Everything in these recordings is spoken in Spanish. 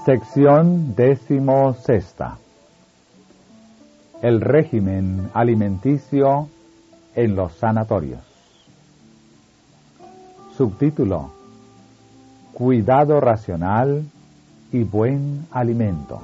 Sección 16. El régimen alimenticio en los sanatorios. Subtítulo: Cuidado racional y buen alimento.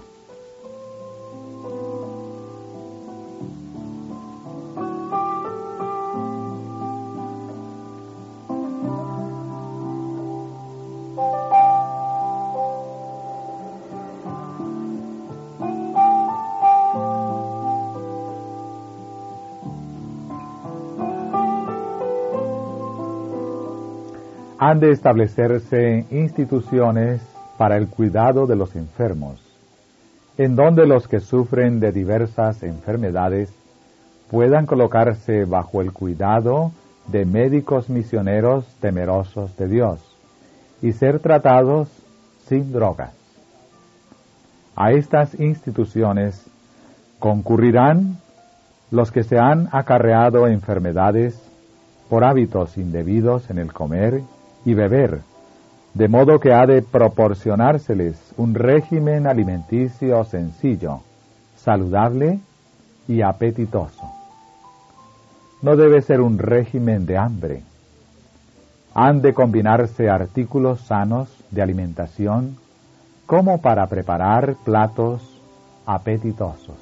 Han de establecerse instituciones para el cuidado de los enfermos, en donde los que sufren de diversas enfermedades puedan colocarse bajo el cuidado de médicos misioneros temerosos de Dios y ser tratados sin drogas. A estas instituciones concurrirán los que se han acarreado enfermedades por hábitos indebidos en el comer y beber, de modo que ha de proporcionárseles un régimen alimenticio sencillo, saludable y apetitoso. No debe ser un régimen de hambre. Han de combinarse artículos sanos de alimentación como para preparar platos apetitosos.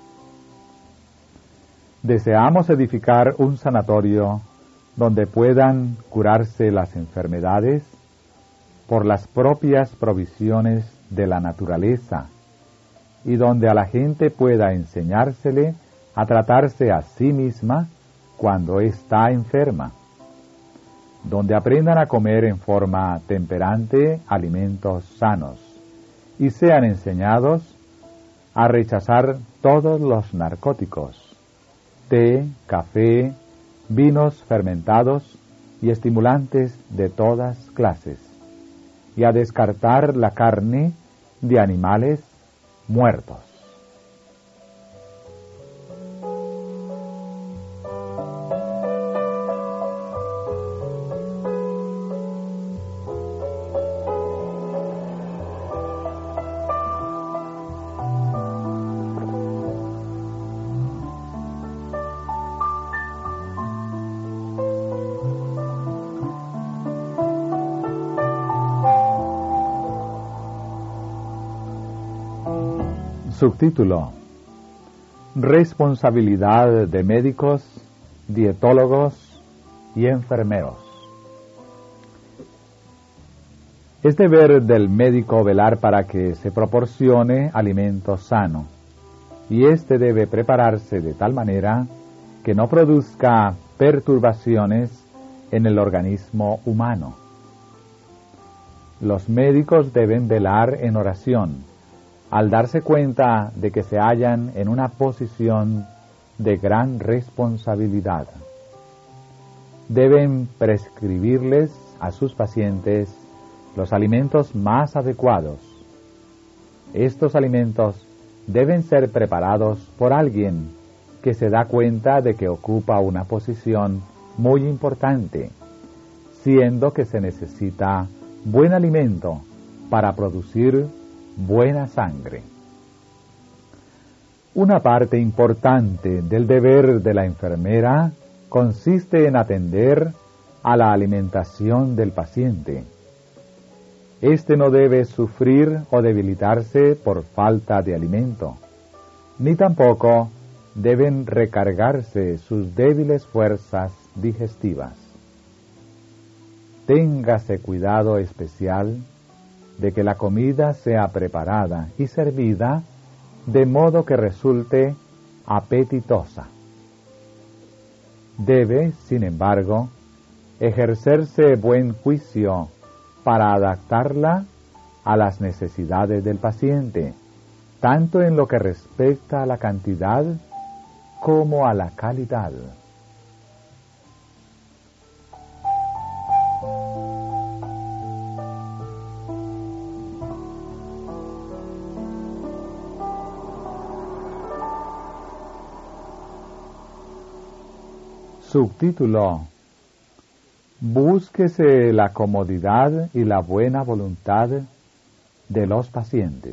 Deseamos edificar un sanatorio donde puedan curarse las enfermedades por las propias provisiones de la naturaleza y donde a la gente pueda enseñársele a tratarse a sí misma cuando está enferma, donde aprendan a comer en forma temperante alimentos sanos y sean enseñados a rechazar todos los narcóticos, té, café, vinos fermentados y estimulantes de todas clases, y a descartar la carne de animales muertos. Subtítulo: Responsabilidad de médicos, dietólogos y enfermeros. Es deber del médico velar para que se proporcione alimento sano, y éste debe prepararse de tal manera que no produzca perturbaciones en el organismo humano. Los médicos deben velar en oración, al darse cuenta de que se hallan en una posición de gran responsabilidad. Deben prescribirles a sus pacientes los alimentos más adecuados. Estos alimentos deben ser preparados por alguien que se da cuenta de que ocupa una posición muy importante, siendo que se necesita buen alimento para producir buena sangre. Una parte importante del deber de la enfermera consiste en atender a la alimentación del paciente. Este no debe sufrir o debilitarse por falta de alimento, ni tampoco deben recargarse sus débiles fuerzas digestivas. Téngase cuidado especial de que la comida sea preparada y servida de modo que resulte apetitosa. Debe, sin embargo, ejercerse buen juicio para adaptarla a las necesidades del paciente, tanto en lo que respecta a la cantidad como a la calidad. Subtítulo: Búsquese la comodidad y la buena voluntad de los pacientes.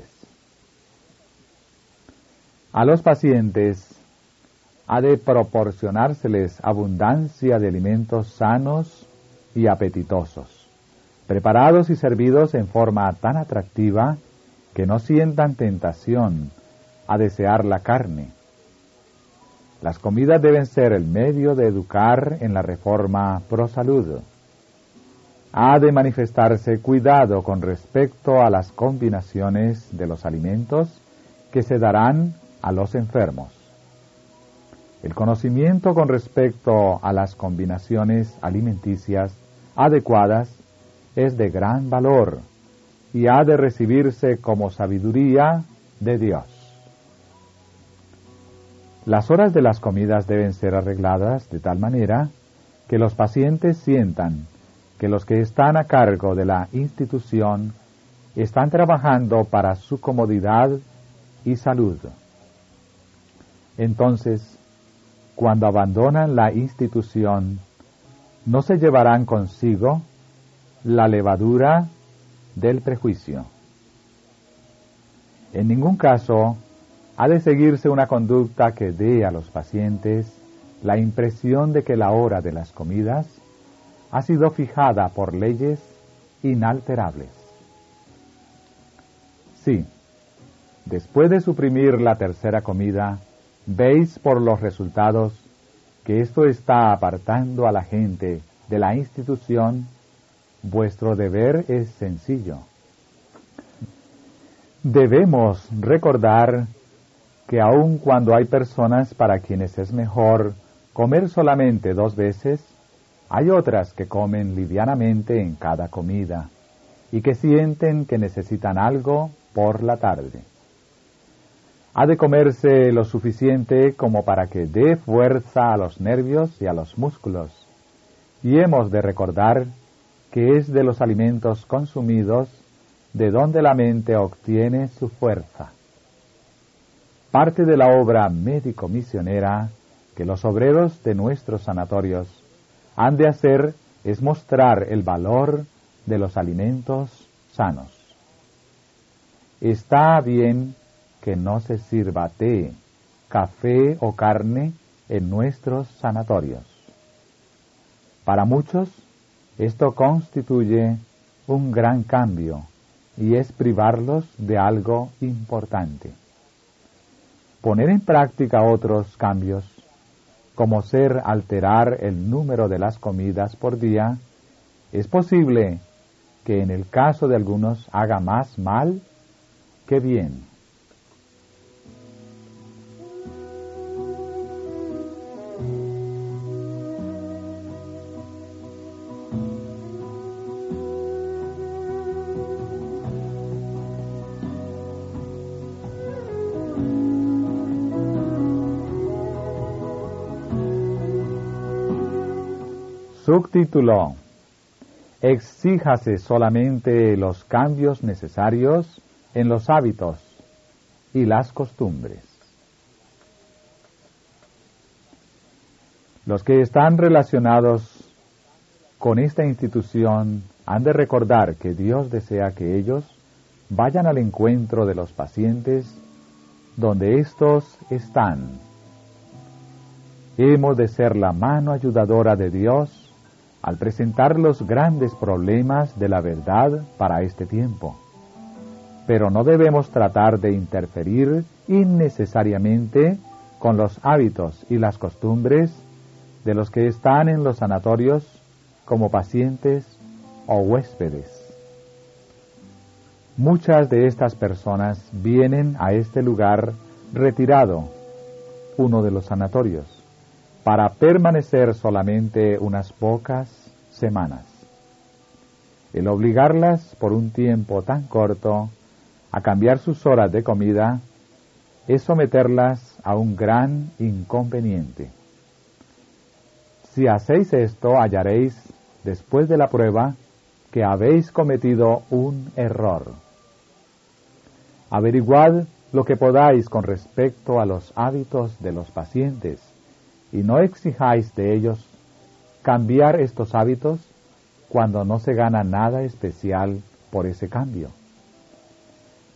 A los pacientes ha de proporcionárseles abundancia de alimentos sanos y apetitosos, preparados y servidos en forma tan atractiva que no sientan tentación a desear la carne. Las comidas deben ser el medio de educar en la reforma pro salud. Ha de manifestarse cuidado con respecto a las combinaciones de los alimentos que se darán a los enfermos. El conocimiento con respecto a las combinaciones alimenticias adecuadas es de gran valor y ha de recibirse como sabiduría de Dios. Las horas de las comidas deben ser arregladas de tal manera que los pacientes sientan que los que están a cargo de la institución están trabajando para su comodidad y salud. Entonces, cuando abandonan la institución, no se llevarán consigo la levadura del prejuicio. En ningún caso ha de seguirse una conducta que dé a los pacientes la impresión de que la hora de las comidas ha sido fijada por leyes inalterables. Sí, después de suprimir la tercera comida, veis por los resultados que esto está apartando a la gente de la institución. Vuestro deber es sencillo. Debemos recordar que aun cuando hay personas para quienes es mejor comer solamente 2 veces, hay otras que comen livianamente en cada comida y que sienten que necesitan algo por la tarde. Ha de comerse lo suficiente como para que dé fuerza a los nervios y a los músculos, y hemos de recordar que es de los alimentos consumidos de donde la mente obtiene su fuerza. Parte de la obra médico-misionera que los obreros de nuestros sanatorios han de hacer es mostrar el valor de los alimentos sanos. Está bien que no se sirva té, café o carne en nuestros sanatorios. Para muchos, esto constituye un gran cambio y es privarlos de algo importante. Poner en práctica otros cambios, como ser alterar el número de las comidas por día, es posible que en el caso de algunos haga más mal que bien. Subtítulo: Exíjase solamente los cambios necesarios en los hábitos y las costumbres. Los que están relacionados con esta institución han de recordar que Dios desea que ellos vayan al encuentro de los pacientes donde éstos están. Hemos de ser la mano ayudadora de Dios al presentar los grandes problemas de la verdad para este tiempo. Pero no debemos tratar de interferir innecesariamente con los hábitos y las costumbres de los que están en los sanatorios como pacientes o huéspedes. Muchas de estas personas vienen a este lugar retirado, uno de los sanatorios, para permanecer solamente unas pocas semanas. El obligarlas por un tiempo tan corto a cambiar sus horas de comida es someterlas a un gran inconveniente. Si hacéis esto, hallaréis, después de la prueba, que habéis cometido un error. Averiguad lo que podáis con respecto a los hábitos de los pacientes, y no exijáis de ellos cambiar estos hábitos cuando no se gana nada especial por ese cambio.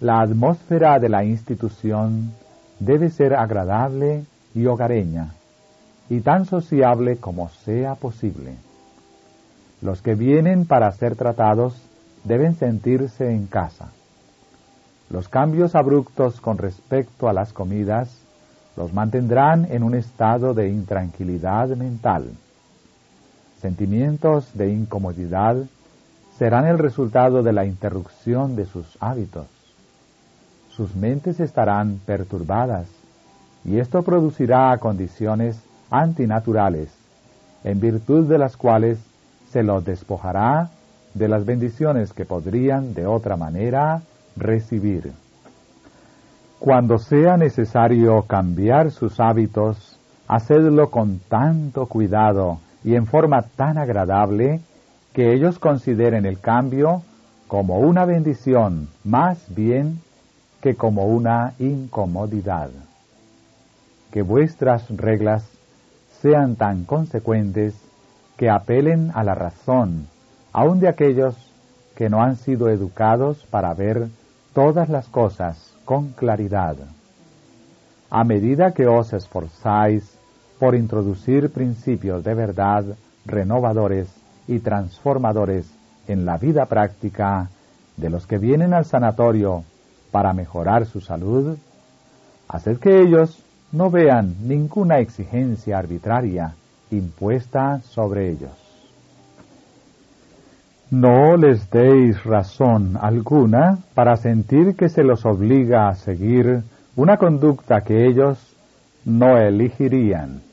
La atmósfera de la institución debe ser agradable y hogareña, y tan sociable como sea posible. Los que vienen para ser tratados deben sentirse en casa. Los cambios abruptos con respecto a las comidas los mantendrán en un estado de intranquilidad mental. Sentimientos de incomodidad serán el resultado de la interrupción de sus hábitos. Sus mentes estarán perturbadas, y esto producirá condiciones antinaturales, en virtud de las cuales se los despojará de las bendiciones que podrían de otra manera recibir. Cuando sea necesario cambiar sus hábitos, hacedlo con tanto cuidado y en forma tan agradable que ellos consideren el cambio como una bendición más bien que como una incomodidad. Que vuestras reglas sean tan consecuentes que apelen a la razón, aun de aquellos que no han sido educados para ver todas las cosas con claridad. A medida que os esforzáis por introducir principios de verdad renovadores y transformadores en la vida práctica de los que vienen al sanatorio para mejorar su salud, haced que ellos no vean ninguna exigencia arbitraria impuesta sobre ellos. No les deis razón alguna para sentir que se los obliga a seguir una conducta que ellos no elegirían.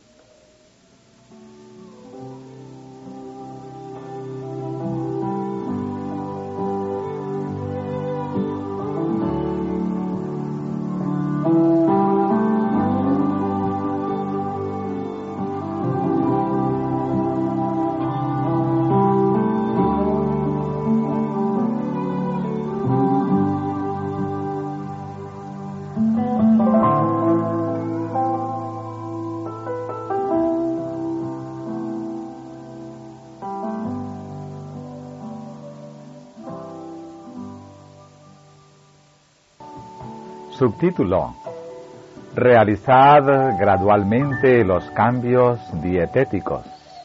Subtítulo: Realizad gradualmente los cambios dietéticos.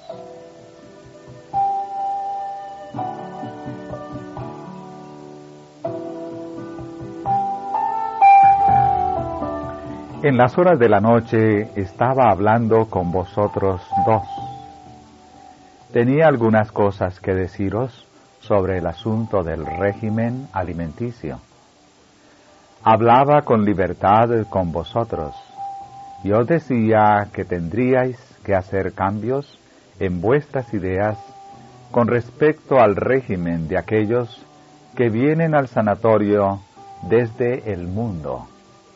En las horas de la noche estaba hablando con vosotros dos. Tenía algunas cosas que deciros sobre el asunto del régimen alimenticio. Hablaba con libertad con vosotros, y os decía que tendríais que hacer cambios en vuestras ideas con respecto al régimen de aquellos que vienen al sanatorio desde el mundo.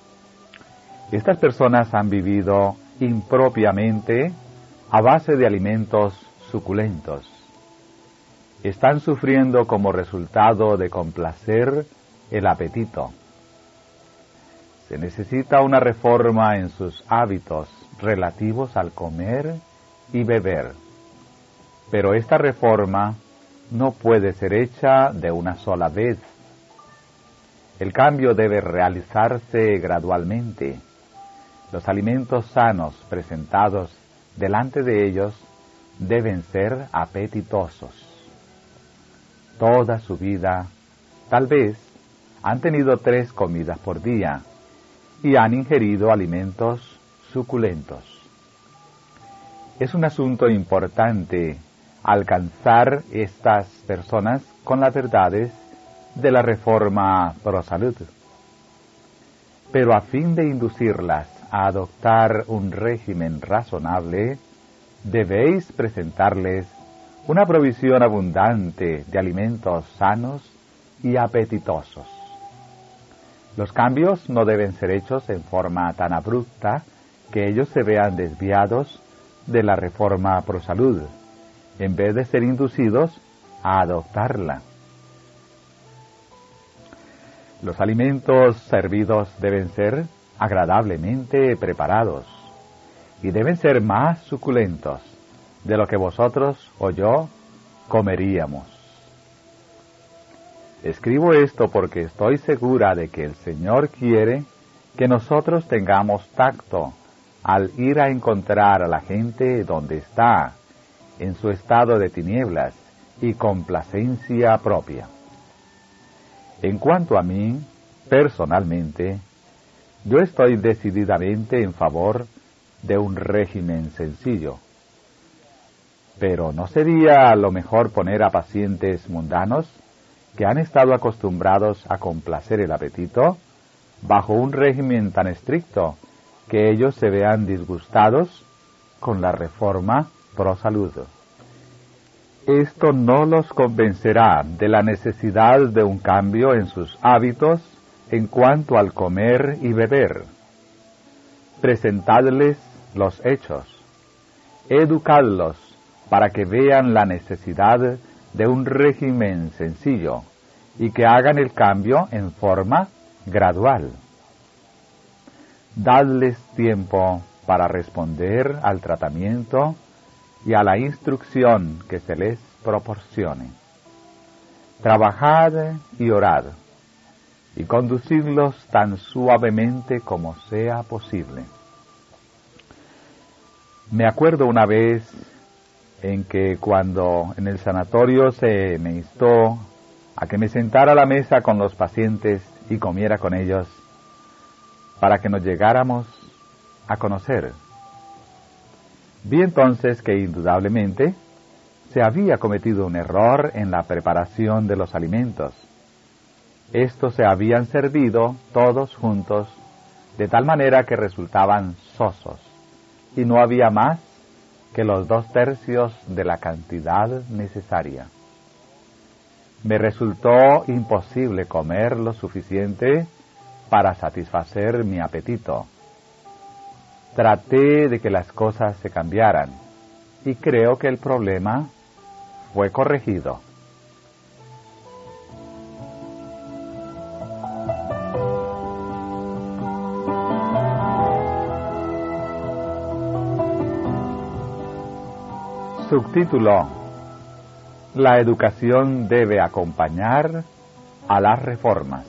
Estas personas han vivido impropiamente a base de alimentos suculentos. Están sufriendo como resultado de complacer el apetito. Se necesita una reforma en sus hábitos relativos al comer y beber. Pero esta reforma no puede ser hecha de una sola vez. El cambio debe realizarse gradualmente. Los alimentos sanos presentados delante de ellos deben ser apetitosos. Toda su vida, tal vez, han tenido 3 comidas por día y han ingerido alimentos suculentos. Es un asunto importante alcanzar estas personas con las verdades de la reforma pro salud. Pero a fin de inducirlas a adoptar un régimen razonable, debéis presentarles una provisión abundante de alimentos sanos y apetitosos. Los cambios no deben ser hechos en forma tan abrupta que ellos se vean desviados de la reforma pro salud, en vez de ser inducidos a adoptarla. Los alimentos servidos deben ser agradablemente preparados y deben ser más suculentos de lo que vosotros o yo comeríamos. Escribo esto porque estoy segura de que el Señor quiere que nosotros tengamos tacto al ir a encontrar a la gente donde está, en su estado de tinieblas y complacencia propia. En cuanto a mí, personalmente, yo estoy decididamente en favor de un régimen sencillo. Pero ¿no sería lo mejor poner a pacientes mundanos que han estado acostumbrados a complacer el apetito bajo un régimen tan estricto que ellos se vean disgustados con la reforma pro salud? Esto no los convencerá de la necesidad de un cambio en sus hábitos en cuanto al comer y beber. Presentadles los hechos, educadlos para que vean la necesidad de un régimen sencillo y que hagan el cambio en forma gradual. Dadles tiempo para responder al tratamiento y a la instrucción que se les proporcione. Trabajad y orad, y conducidlos tan suavemente como sea posible. Me acuerdo una vez en que cuando en el sanatorio se me instó a que me sentara a la mesa con los pacientes y comiera con ellos, para que nos llegáramos a conocer. Vi entonces que indudablemente se había cometido un error en la preparación de los alimentos. Estos se habían servido todos juntos, de tal manera que resultaban sosos, y no había más que los 2/3 de la cantidad necesaria. Me resultó imposible comer lo suficiente para satisfacer mi apetito. Traté de que las cosas se cambiaran, y creo que el problema fue corregido. Subtítulo: La educación debe acompañar a las reformas.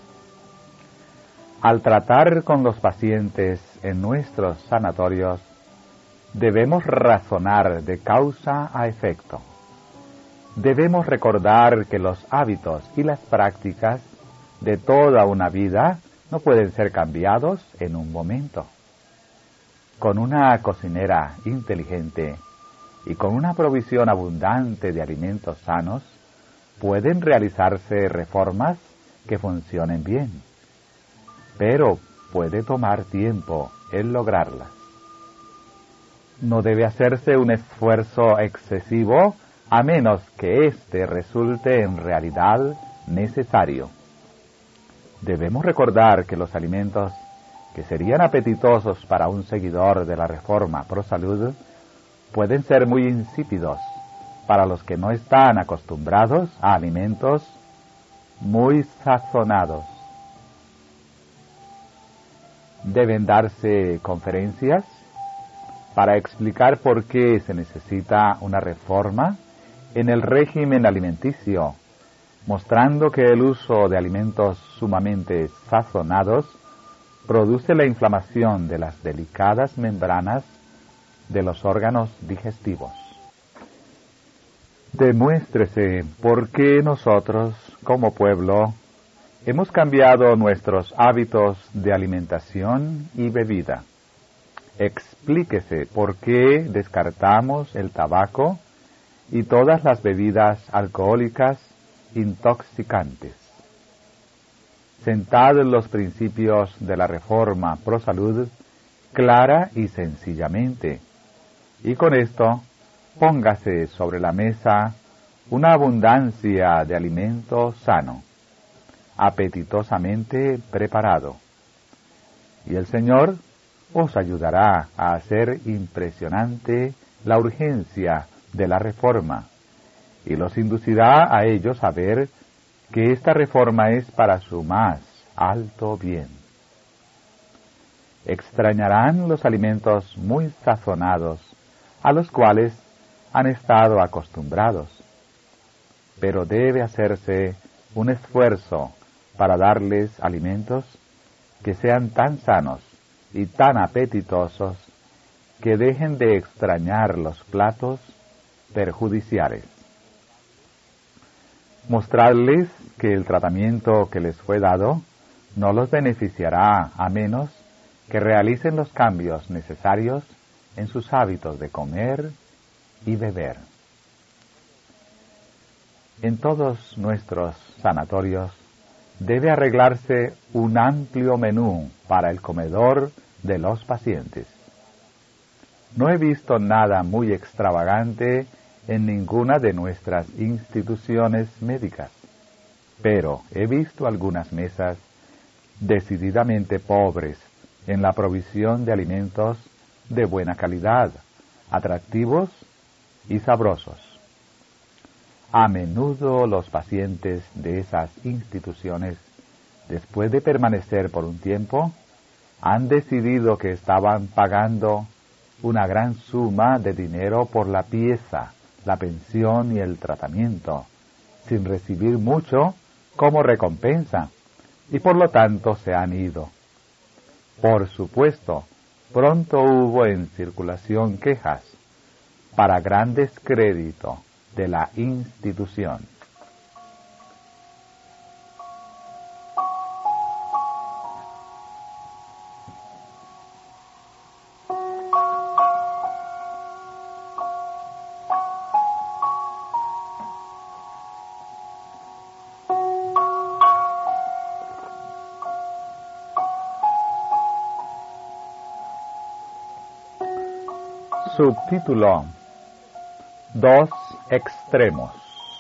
Al tratar con los pacientes en nuestros sanatorios, debemos razonar de causa a efecto. Debemos recordar que los hábitos y las prácticas de toda una vida no pueden ser cambiados en un momento. Con una cocinera inteligente y con una provisión abundante de alimentos sanos, pueden realizarse reformas que funcionen bien, pero puede tomar tiempo el lograrlas. No debe hacerse un esfuerzo excesivo a menos que éste resulte en realidad necesario. Debemos recordar que los alimentos que serían apetitosos para un seguidor de la reforma pro salud pueden ser muy insípidos para los que no están acostumbrados a alimentos muy sazonados. Deben darse conferencias para explicar por qué se necesita una reforma en el régimen alimenticio, mostrando que el uso de alimentos sumamente sazonados produce la inflamación de las delicadas membranas de los órganos digestivos. Demuéstrese por qué nosotros, como pueblo, hemos cambiado nuestros hábitos de alimentación y bebida. Explíquese por qué descartamos el tabaco y todas las bebidas alcohólicas intoxicantes. Sentad los principios de la reforma pro salud clara y sencillamente, y con esto póngase sobre la mesa una abundancia de alimento sano, apetitosamente preparado, y el Señor os ayudará a hacer impresionante la urgencia de la reforma, y los inducirá a ellos a ver que esta reforma es para su más alto bien. Extrañarán los alimentos muy sazonados a los cuales han estado acostumbrados, pero debe hacerse un esfuerzo para darles alimentos que sean tan sanos y tan apetitosos que dejen de extrañar los platos perjudiciales. Mostrarles que el tratamiento que les fue dado no los beneficiará a menos que realicen los cambios necesarios en sus hábitos de comer y beber. En todos nuestros sanatorios debe arreglarse un amplio menú para el comedor de los pacientes. No he visto nada muy extravagante en ninguna de nuestras instituciones médicas, pero he visto algunas mesas decididamente pobres en la provisión de alimentos de buena calidad, atractivos y sabrosos. A menudo los pacientes de esas instituciones, después de permanecer por un tiempo, han decidido que estaban pagando una gran suma de dinero por la pieza, la pensión y el tratamiento, sin recibir mucho como recompensa, y por lo tanto se han ido. Por supuesto, pronto hubo en circulación quejas para gran descrédito de la institución. Subtítulo: Dos extremos.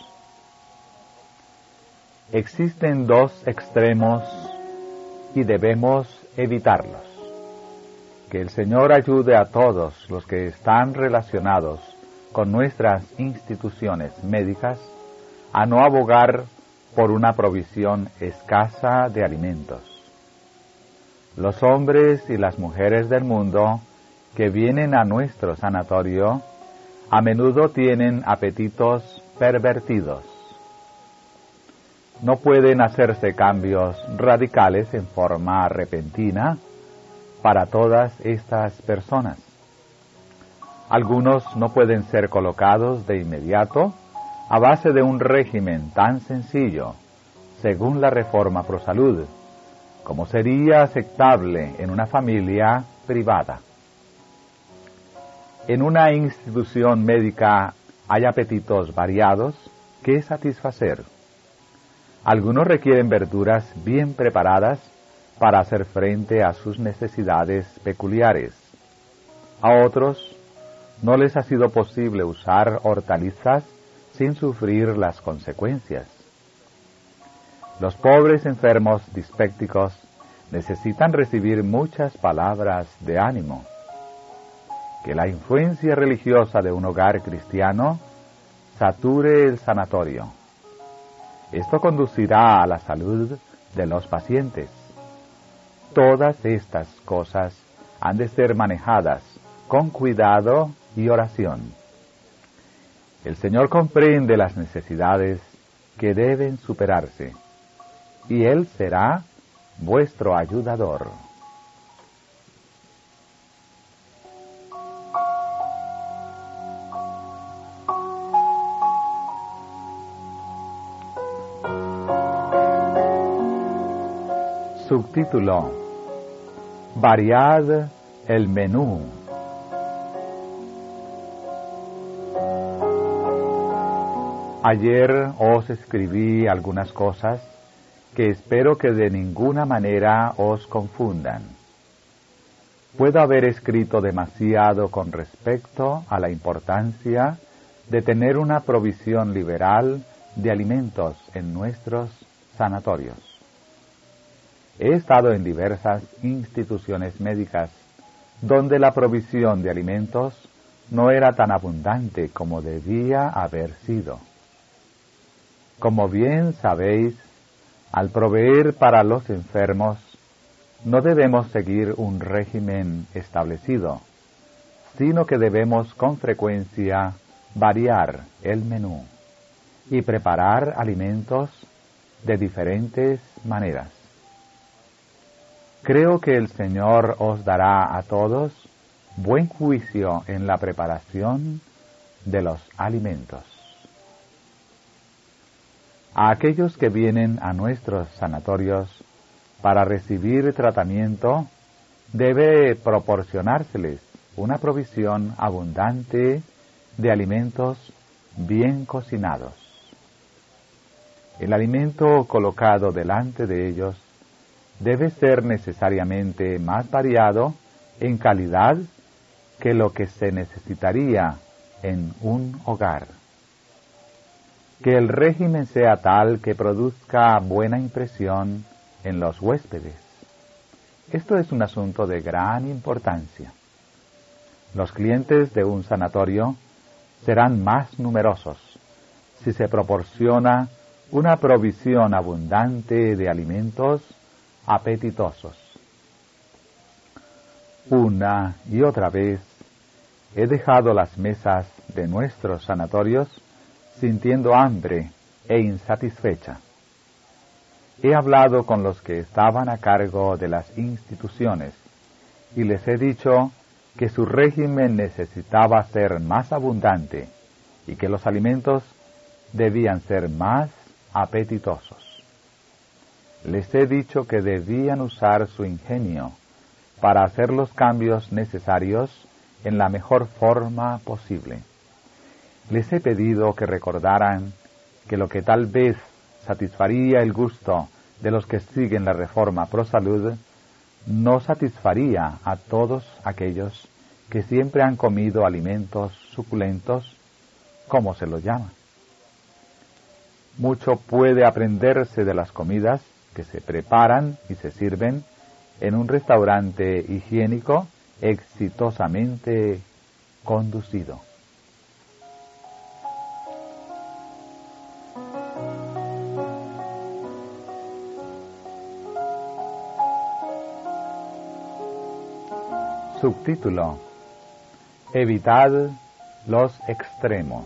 Existen dos extremos y debemos evitarlos. Que el Señor ayude a todos los que están relacionados con nuestras instituciones médicas a no abogar por una provisión escasa de alimentos. Los hombres y las mujeres del mundo que vienen a nuestro sanatorio a menudo tienen apetitos pervertidos. No pueden hacerse cambios radicales en forma repentina para todas estas personas. Algunos no pueden ser colocados de inmediato a base de un régimen tan sencillo, según la Reforma Pro Salud, como sería aceptable en una familia privada. En una institución médica hay apetitos variados que satisfacer. Algunos requieren verduras bien preparadas para hacer frente a sus necesidades peculiares. A otros no les ha sido posible usar hortalizas sin sufrir las consecuencias. Los pobres enfermos dispépticos necesitan recibir muchas palabras de ánimo. Que la influencia religiosa de un hogar cristiano sature el sanatorio. Esto conducirá a la salud de los pacientes. Todas estas cosas han de ser manejadas con cuidado y oración. El Señor comprende las necesidades que deben superarse, y Él será vuestro ayudador. Subtítulo: Variad el menú. Ayer os escribí algunas cosas que espero que de ninguna manera os confundan. Puedo haber escrito demasiado con respecto a la importancia de tener una provisión liberal de alimentos en nuestros sanatorios. He estado en diversas instituciones médicas donde la provisión de alimentos no era tan abundante como debía haber sido. Como bien sabéis, al proveer para los enfermos, no debemos seguir un régimen establecido, sino que debemos con frecuencia variar el menú y preparar alimentos de diferentes maneras. Creo que el Señor os dará a todos buen juicio en la preparación de los alimentos. A aquellos que vienen a nuestros sanatorios para recibir tratamiento, debe proporcionárseles una provisión abundante de alimentos bien cocinados. El alimento colocado delante de ellos debe ser necesariamente más variado en calidad que lo que se necesitaría en un hogar. Que el régimen sea tal que produzca buena impresión en los huéspedes. Esto es un asunto de gran importancia. Los clientes de un sanatorio serán más numerosos si se proporciona una provisión abundante de alimentos apetitosos. Una y otra vez he dejado las mesas de nuestros sanatorios sintiendo hambre e insatisfecha. He hablado con los que estaban a cargo de las instituciones y les he dicho que su régimen necesitaba ser más abundante y que los alimentos debían ser más apetitosos. Les he dicho que debían usar su ingenio para hacer los cambios necesarios en la mejor forma posible. Les he pedido que recordaran que lo que tal vez satisfaría el gusto de los que siguen la reforma pro salud no satisfaría a todos aquellos que siempre han comido alimentos suculentos, como se los llama. Mucho puede aprenderse de las comidas que se preparan y se sirven en un restaurante higiénico exitosamente conducido. Subtítulo: Evitad los extremos.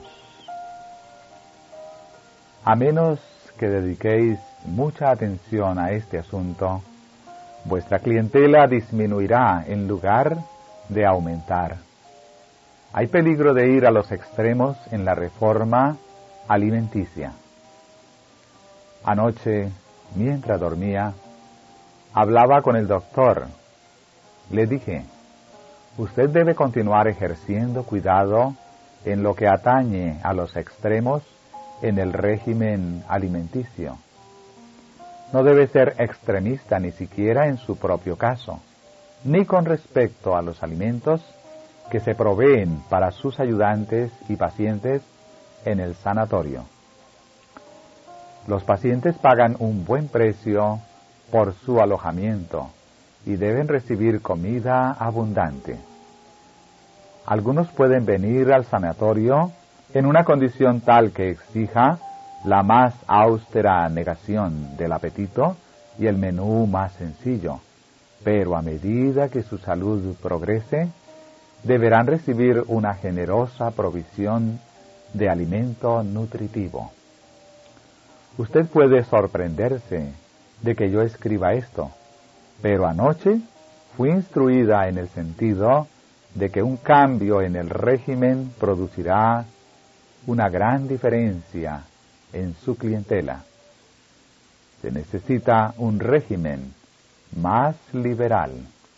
A menos que dediquéis mucha atención a este asunto, vuestra clientela disminuirá en lugar de aumentar. Hay peligro de ir a los extremos en la reforma alimenticia. Anoche, mientras dormía, hablaba con el doctor. Le dije: usted debe continuar ejerciendo cuidado en lo que atañe a los extremos en el régimen alimenticio. No debe ser extremista ni siquiera en su propio caso, ni con respecto a los alimentos que se proveen para sus ayudantes y pacientes en el sanatorio. Los pacientes pagan un buen precio por su alojamiento y deben recibir comida abundante. Algunos pueden venir al sanatorio en una condición tal que exija la más austera negación del apetito y el menú más sencillo, pero a medida que su salud progrese, deberán recibir una generosa provisión de alimento nutritivo. Usted puede sorprenderse de que yo escriba esto, pero anoche fui instruida en el sentido de que un cambio en el régimen producirá una gran diferencia en su clientela. Se necesita un régimen más liberal.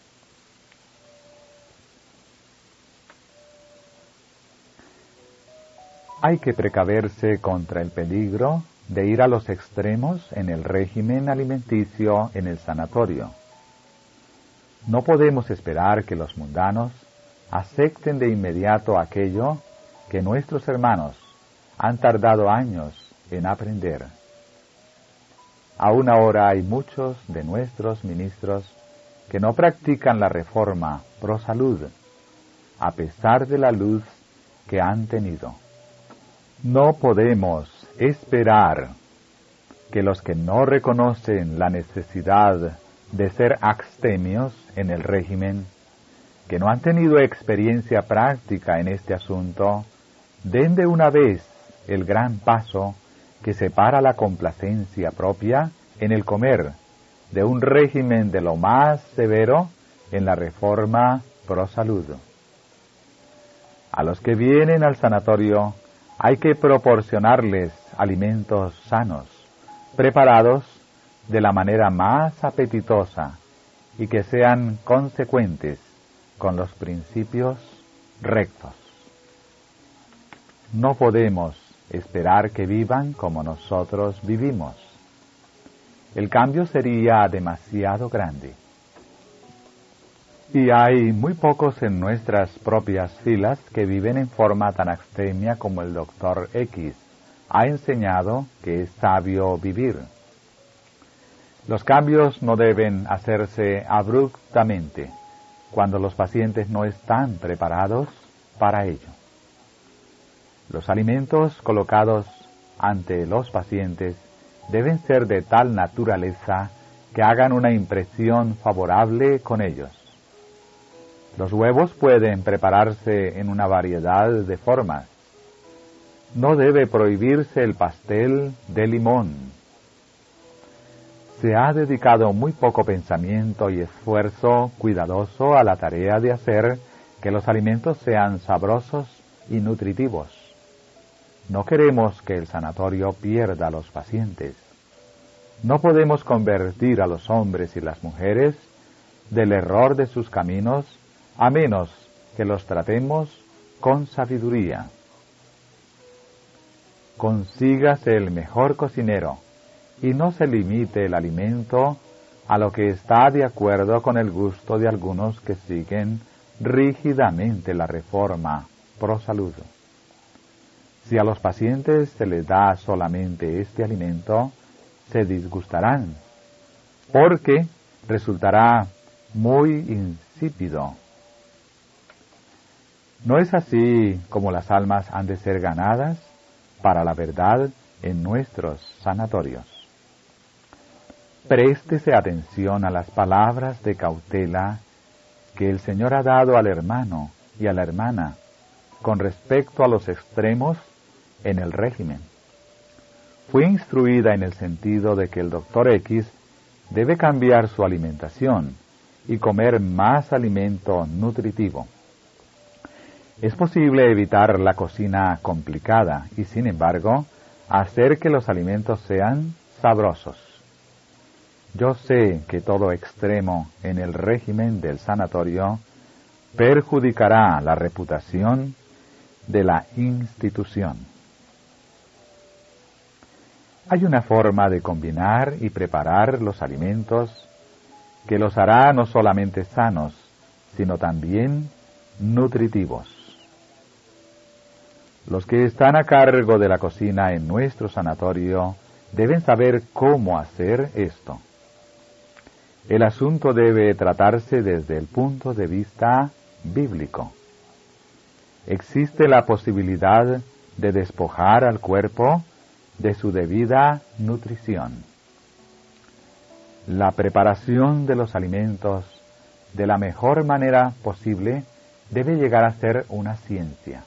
Hay que precaverse contra el peligro de ir a los extremos en el régimen alimenticio en el sanatorio. No podemos esperar que los mundanos acepten de inmediato aquello que nuestros hermanos han tardado años en aprender. Aún ahora hay muchos de nuestros ministros que no practican la reforma pro salud, a pesar de la luz que han tenido. No podemos esperar que los que no reconocen la necesidad de ser abstemios en el régimen, que no han tenido experiencia práctica en este asunto, den de una vez el gran paso que separa la complacencia propia en el comer de un régimen de lo más severo en la reforma pro salud. A los que vienen al sanatorio hay que proporcionarles alimentos sanos, preparados de la manera más apetitosa y que sean consecuentes con los principios rectos. No podemos esperar que vivan como nosotros vivimos. El cambio sería demasiado grande. Y hay muy pocos en nuestras propias filas que viven en forma tan abstemia como el Dr. X ha enseñado que es sabio vivir. Los cambios no deben hacerse abruptamente cuando los pacientes no están preparados para ello. Los alimentos colocados ante los pacientes deben ser de tal naturaleza que hagan una impresión favorable con ellos. Los huevos pueden prepararse en una variedad de formas. No debe prohibirse el pastel de limón. Se ha dedicado muy poco pensamiento y esfuerzo cuidadoso a la tarea de hacer que los alimentos sean sabrosos y nutritivos. No queremos que el sanatorio pierda a los pacientes. No podemos convertir a los hombres y las mujeres del error de sus caminos a menos que los tratemos con sabiduría. Consígase el mejor cocinero y no se limite el alimento a lo que está de acuerdo con el gusto de algunos que siguen rígidamente la reforma pro salud. Si a los pacientes se les da solamente este alimento, se disgustarán, porque resultará muy insípido. ¿No es así como las almas han de ser ganadas para la verdad en nuestros sanatorios? Préstese atención a las palabras de cautela que el Señor ha dado al hermano y a la hermana con respecto a los extremos en el régimen. Fui instruida en el sentido de que el Dr. X debe cambiar su alimentación y comer más alimento nutritivo. Es posible evitar la cocina complicada y, sin embargo, hacer que los alimentos sean sabrosos. Yo sé que todo extremo en el régimen del sanatorio perjudicará la reputación de la institución. Hay una forma de combinar y preparar los alimentos que los hará no solamente sanos, sino también nutritivos. Los que están a cargo de la cocina en nuestro sanatorio deben saber cómo hacer esto. El asunto debe tratarse desde el punto de vista bíblico. Existe la posibilidad de despojar al cuerpo de su debida nutrición. La preparación de los alimentos de la mejor manera posible debe llegar a ser una ciencia.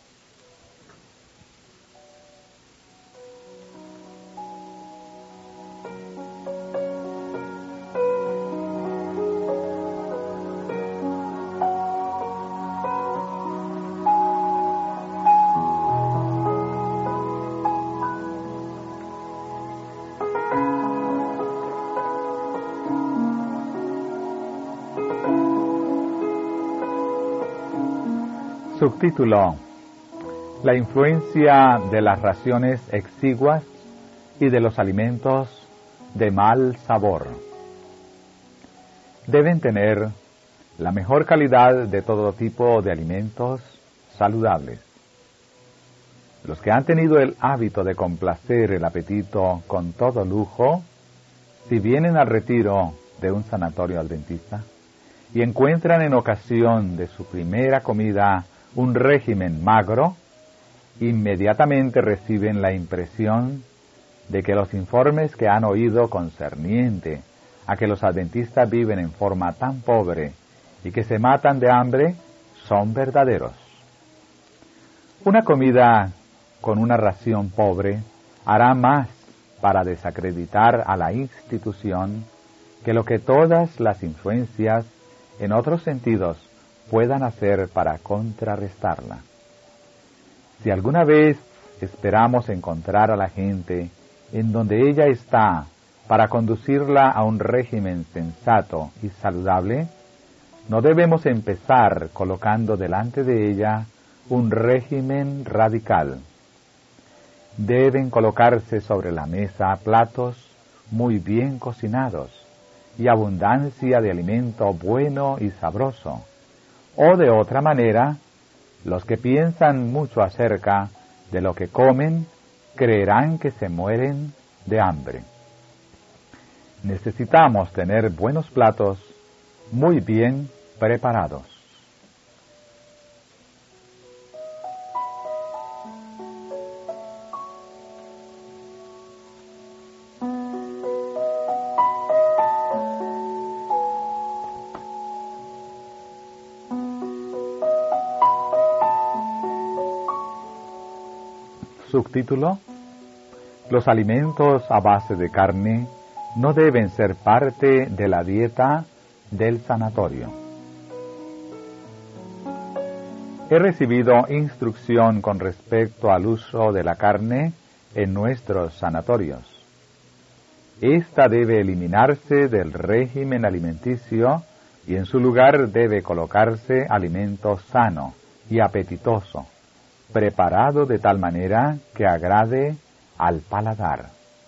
Subtítulo: La influencia de las raciones exiguas y de los alimentos de mal sabor. Deben tener la mejor calidad de todo tipo de alimentos saludables. Los que han tenido el hábito de complacer el apetito con todo lujo, si vienen al retiro de un sanatorio adventista y encuentran en ocasión de su primera comida un régimen magro, inmediatamente reciben la impresión de que los informes que han oído concerniente a que los adventistas viven en forma tan pobre y que se matan de hambre son verdaderos. Una comida con una ración pobre hará más para desacreditar a la institución que lo que todas las influencias en otros sentidos puedan hacer para contrarrestarla. Si alguna vez esperamos encontrar a la gente en donde ella está para conducirla a un régimen sensato y saludable, no debemos empezar colocando delante de ella un régimen radical. Deben colocarse sobre la mesa platos muy bien cocinados y abundancia de alimento bueno y sabroso, o de otra manera, los que piensan mucho acerca de lo que comen creerán que se mueren de hambre. Necesitamos tener buenos platos muy bien preparados. Subtítulo: Los alimentos a base de carne no deben ser parte de la dieta del sanatorio. He recibido instrucción con respecto al uso de la carne en nuestros sanatorios. Esta debe eliminarse del régimen alimenticio y en su lugar debe colocarse alimento sano y apetitoso, preparado de tal manera que agrade al paladar.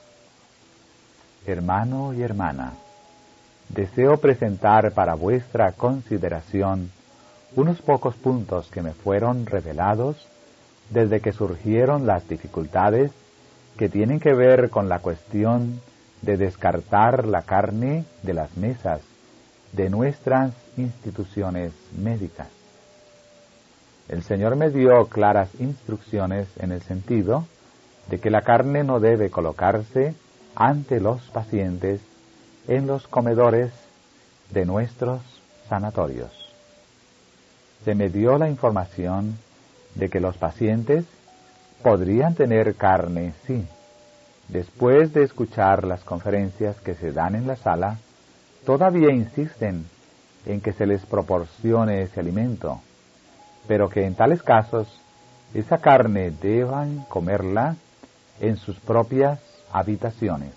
Hermano y hermana, deseo presentar para vuestra consideración unos pocos puntos que me fueron revelados desde que surgieron las dificultades que tienen que ver con la cuestión de descartar la carne de las mesas de nuestras instituciones médicas. El Señor me dio claras instrucciones en el sentido de que la carne no debe colocarse ante los pacientes en los comedores de nuestros sanatorios. Se me dio la información de que los pacientes podrían tener carne, sí. Después de escuchar las conferencias que se dan en la sala, todavía insisten en que se les proporcione ese alimento, pero que en tales casos esa carne deban comerla en sus propias habitaciones.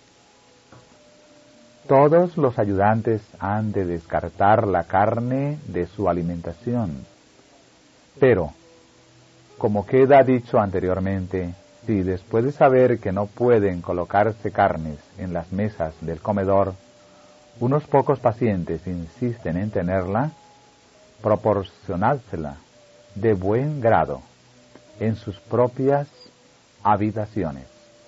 Todos los ayudantes han de descartar la carne de su alimentación, pero, como queda dicho anteriormente, si después de saber que no pueden colocarse carnes en las mesas del comedor, unos pocos pacientes insisten en tenerla, proporcionársela de buen grado en sus propias habitaciones.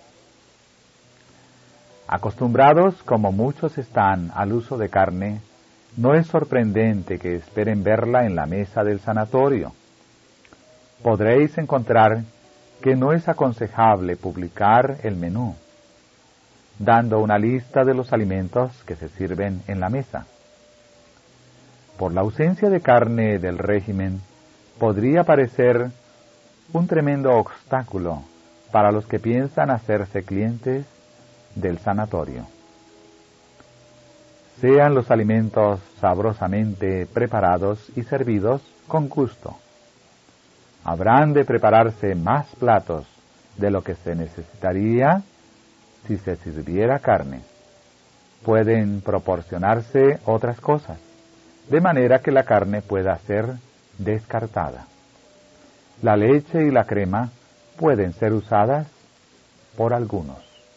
Acostumbrados como muchos están al uso de carne, no es sorprendente que esperen verla en la mesa del sanatorio. Podréis encontrar que no es aconsejable publicar el menú, dando una lista de los alimentos que se sirven en la mesa. Por la ausencia de carne del régimen, podría parecer un tremendo obstáculo para los que piensan hacerse clientes del sanatorio. Sean los alimentos sabrosamente preparados y servidos con gusto. Habrán de prepararse más platos de lo que se necesitaría si se sirviera carne. Pueden proporcionarse otras cosas, de manera que la carne pueda ser descartada. La leche y la crema pueden ser usadas por algunos.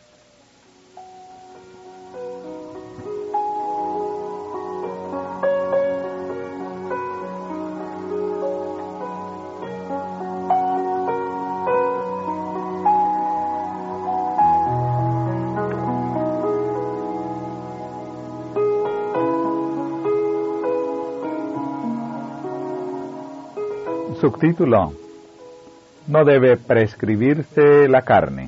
Subtítulo: No debe prescribirse la carne.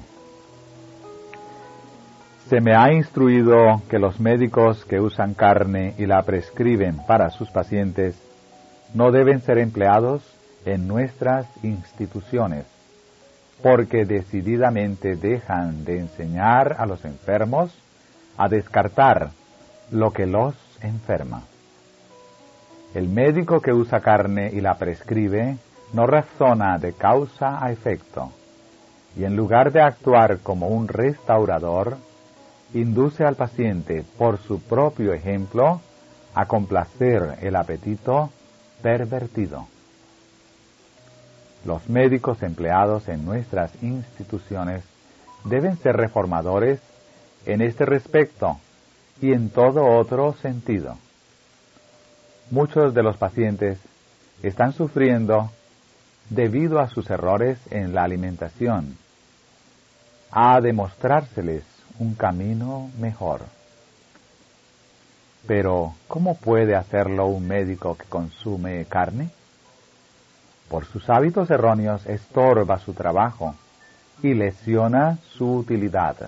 Se me ha instruido que los médicos que usan carne y la prescriben para sus pacientes no deben ser empleados en nuestras instituciones, porque decididamente dejan de enseñar a los enfermos a descartar lo que los enferma. El médico que usa carne y la prescribe no razona de causa a efecto, y en lugar de actuar como un restaurador, induce al paciente por su propio ejemplo a complacer el apetito pervertido. Los médicos empleados en nuestras instituciones deben ser reformadores en este respecto y en todo otro sentido. Muchos de los pacientes están sufriendo debido a sus errores en la alimentación. Ha de mostrárseles un camino mejor. Pero, ¿cómo puede hacerlo un médico que consume carne? Por sus hábitos erróneos estorba su trabajo y lesiona su utilidad.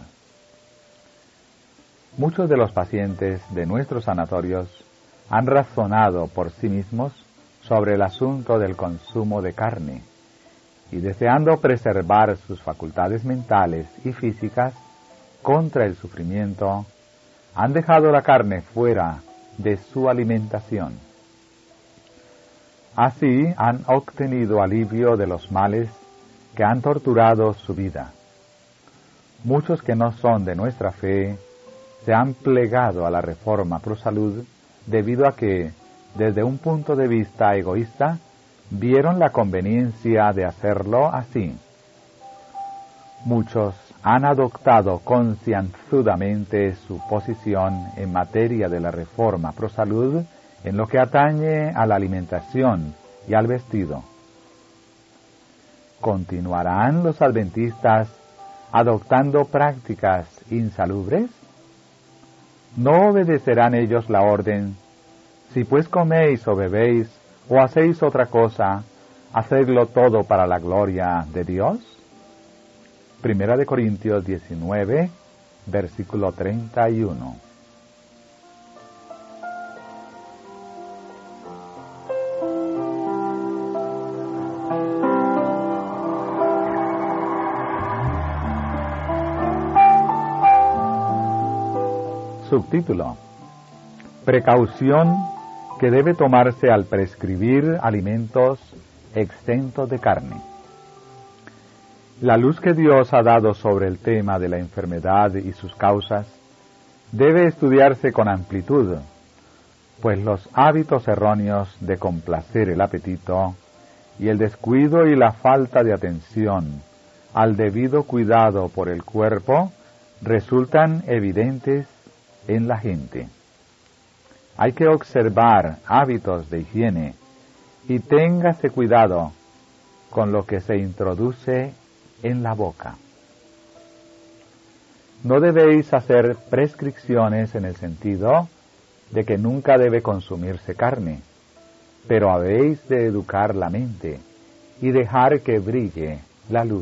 Muchos de los pacientes de nuestros sanatorios han razonado por sí mismos sobre el asunto del consumo de carne y, deseando preservar sus facultades mentales y físicas contra el sufrimiento, han dejado la carne fuera de su alimentación. Así han obtenido alivio de los males que han torturado su vida. Muchos que no son de nuestra fe se han plegado a la reforma pro salud debido a que, desde un punto de vista egoísta, vieron la conveniencia de hacerlo así. Muchos han adoptado concienzudamente su posición en materia de la reforma pro salud en lo que atañe a la alimentación y al vestido. ¿Continuarán los adventistas adoptando prácticas insalubres? ¿No obedecerán ellos la orden: si pues coméis o bebéis o hacéis otra cosa, hacedlo todo para la gloria de Dios? Primera de Corintios 19, versículo 31. Subtítulo: Precaución que debe tomarse al prescribir alimentos exentos de carne. La luz que Dios ha dado sobre el tema de la enfermedad y sus causas debe estudiarse con amplitud, pues los hábitos erróneos de complacer el apetito y el descuido y la falta de atención al debido cuidado por el cuerpo resultan evidentes en la gente. Hay que observar hábitos de higiene y téngase cuidado con lo que se introduce en la boca. No debéis hacer prescripciones en el sentido de que nunca debe consumirse carne, pero habéis de educar la mente y dejar que brille la luz.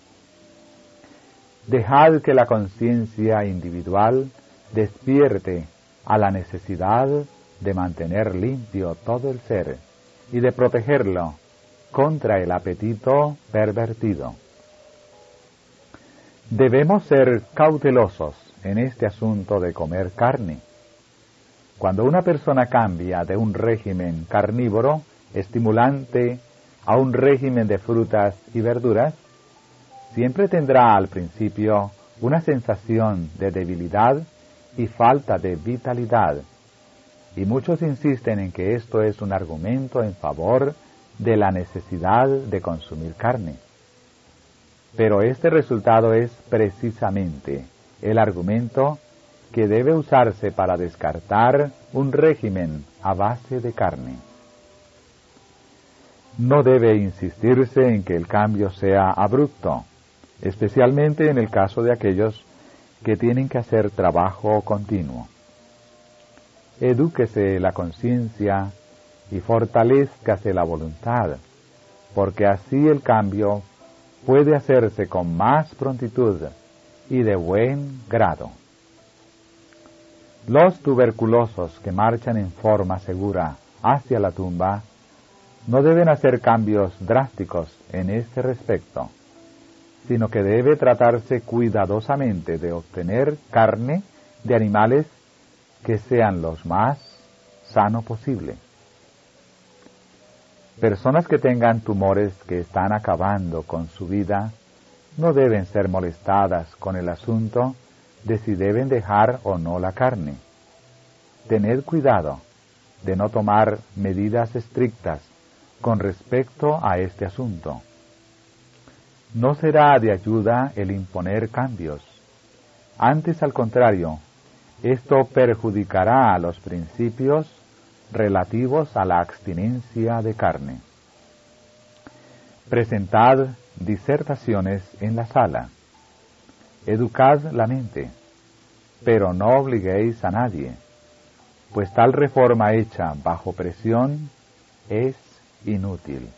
Dejad que la conciencia individual despierte a la necesidad de mantener limpio todo el ser y de protegerlo contra el apetito pervertido. Debemos ser cautelosos en este asunto de comer carne. Cuando una persona cambia de un régimen carnívoro estimulante a un régimen de frutas y verduras, siempre tendrá al principio una sensación de debilidad y falta de vitalidad, y muchos insisten en que esto es un argumento en favor de la necesidad de consumir carne. Pero este resultado es precisamente el argumento que debe usarse para descartar un régimen a base de carne. No debe insistirse en que el cambio sea abrupto, especialmente en el caso de aquellos que tienen que hacer trabajo continuo. Edúquese la conciencia y fortalézcase la voluntad, porque así el cambio puede hacerse con más prontitud y de buen grado. Los tuberculosos que marchan en forma segura hacia la tumba, no deben hacer cambios drásticos en este respecto, sino que debe tratarse cuidadosamente de obtener carne de animales que sean los más sano posible. Personas que tengan tumores que están acabando con su vida no deben ser molestadas con el asunto de si deben dejar o no la carne. Tened cuidado de no tomar medidas estrictas con respecto a este asunto. No será de ayuda el imponer cambios. Antes, al contrario, esto perjudicará a los principios relativos a la abstinencia de carne. Presentad disertaciones en la sala. Educad la mente, pero no obliguéis a nadie, pues tal reforma hecha bajo presión es inútil.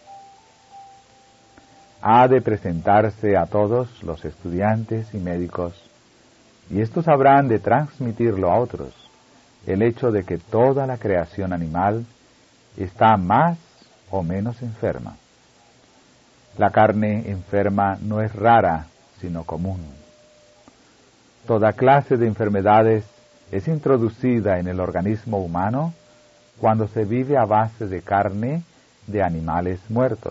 Ha de presentarse a todos los estudiantes y médicos, y estos habrán de transmitirlo a otros, el hecho de que toda la creación animal está más o menos enferma. La carne enferma no es rara, sino común. Toda clase de enfermedades es introducida en el organismo humano cuando se vive a base de carne de animales muertos.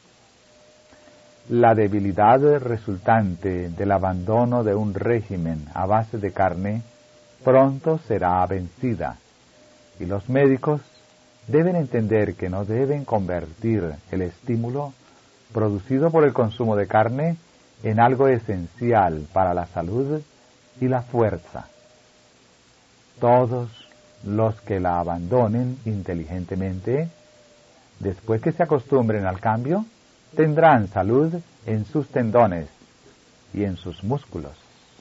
La debilidad resultante del abandono de un régimen a base de carne pronto será vencida, y los médicos deben entender que no deben convertir el estímulo producido por el consumo de carne en algo esencial para la salud y la fuerza. Todos los que la abandonen inteligentemente, después que se acostumbren al cambio, tendrán salud en sus tendones y en sus músculos.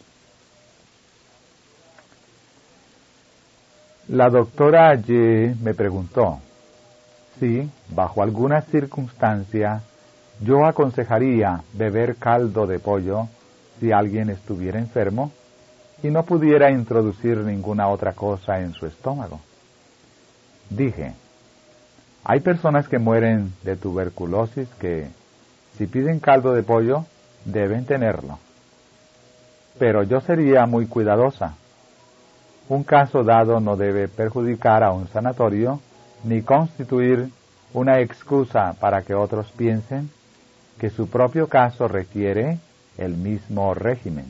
La doctora Y me preguntó si, bajo alguna circunstancia, yo aconsejaría beber caldo de pollo si alguien estuviera enfermo y no pudiera introducir ninguna otra cosa en su estómago. Dije, hay personas que mueren de tuberculosis que, si piden caldo de pollo, deben tenerlo. Pero yo sería muy cuidadosa. Un caso dado no debe perjudicar a un sanatorio ni constituir una excusa para que otros piensen que su propio caso requiere el mismo régimen.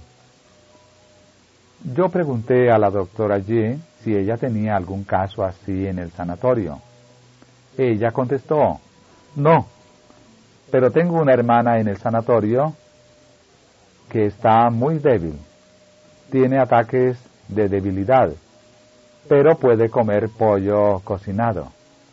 Yo pregunté a la doctora Y si ella tenía algún caso así en el sanatorio. Ella contestó, no, pero tengo una hermana en el sanatorio que está muy débil. Tiene ataques de debilidad, pero puede comer pollo cocinado.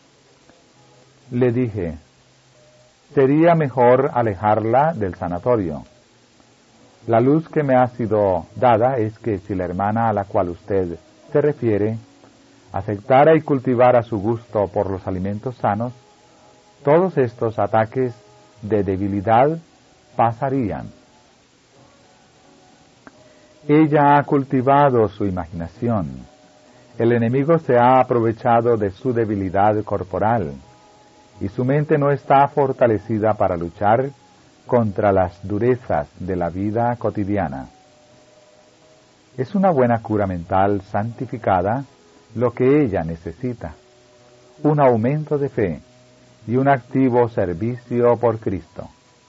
Le dije, sería mejor alejarla del sanatorio. La luz que me ha sido dada es que si la hermana a la cual usted se refiere aceptara y cultivara su gusto por los alimentos sanos, todos estos ataques de debilidad pasarían. Ella ha cultivado su imaginación. El enemigo se ha aprovechado de su debilidad corporal y su mente no está fortalecida para luchar contra las durezas de la vida cotidiana. Es una buena cura mental santificada lo que ella necesita, un aumento de fe y un activo servicio por Cristo.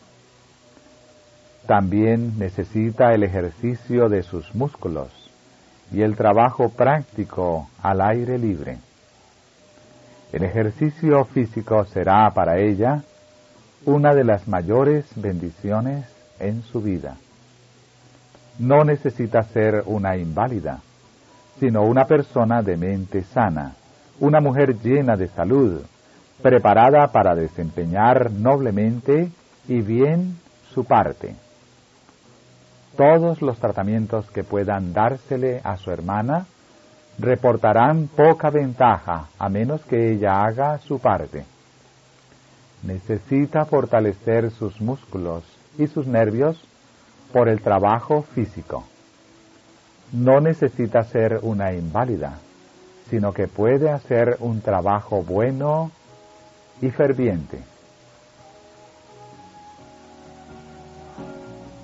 También necesita el ejercicio de sus músculos y el trabajo práctico al aire libre. El ejercicio físico será para ella una de las mayores bendiciones en su vida. No necesita ser una inválida, sino una persona de mente sana, una mujer llena de salud, preparada para desempeñar noblemente y bien su parte. Todos los tratamientos que puedan dársele a su hermana reportarán poca ventaja a menos que ella haga su parte. Necesita fortalecer sus músculos y sus nervios por el trabajo físico. No necesita ser una inválida, sino que puede hacer un trabajo bueno y ferviente.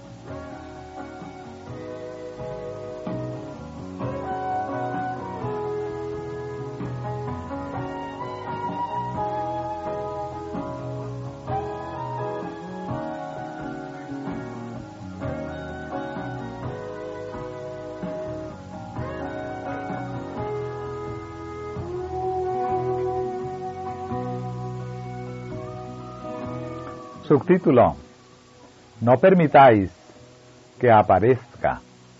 Subtítulo: No permitáis que aparezca.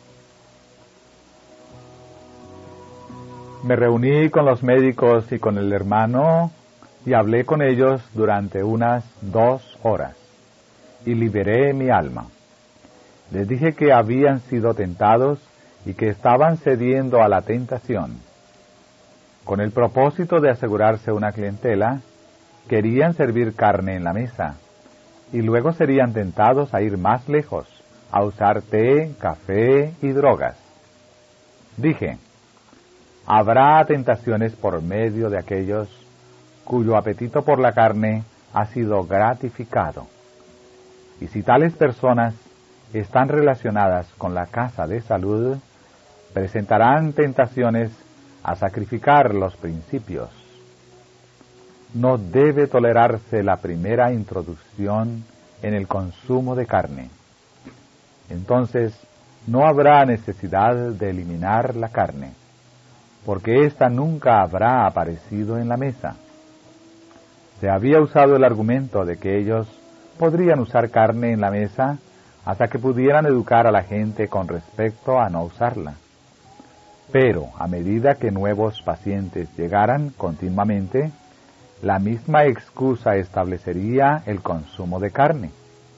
Me reuní con los médicos y con el hermano y hablé con ellos durante unas 2 horas y liberé mi alma. Les dije que habían sido tentados y que estaban cediendo a la tentación. Con el propósito de asegurarse una clientela, querían servir carne en la mesa y luego serían tentados a ir más lejos, a usar té, café y drogas. Dije: habrá tentaciones por medio de aquellos cuyo apetito por la carne ha sido gratificado. Y si tales personas están relacionadas con la casa de salud, presentarán tentaciones a sacrificar los principios. No debe tolerarse la primera introducción en el consumo de carne. Entonces, no habrá necesidad de eliminar la carne, porque ésta nunca habrá aparecido en la mesa. Se había usado el argumento de que ellos podrían usar carne en la mesa hasta que pudieran educar a la gente con respecto a no usarla. Pero a medida que nuevos pacientes llegaran continuamente, la misma excusa establecería el consumo de carne.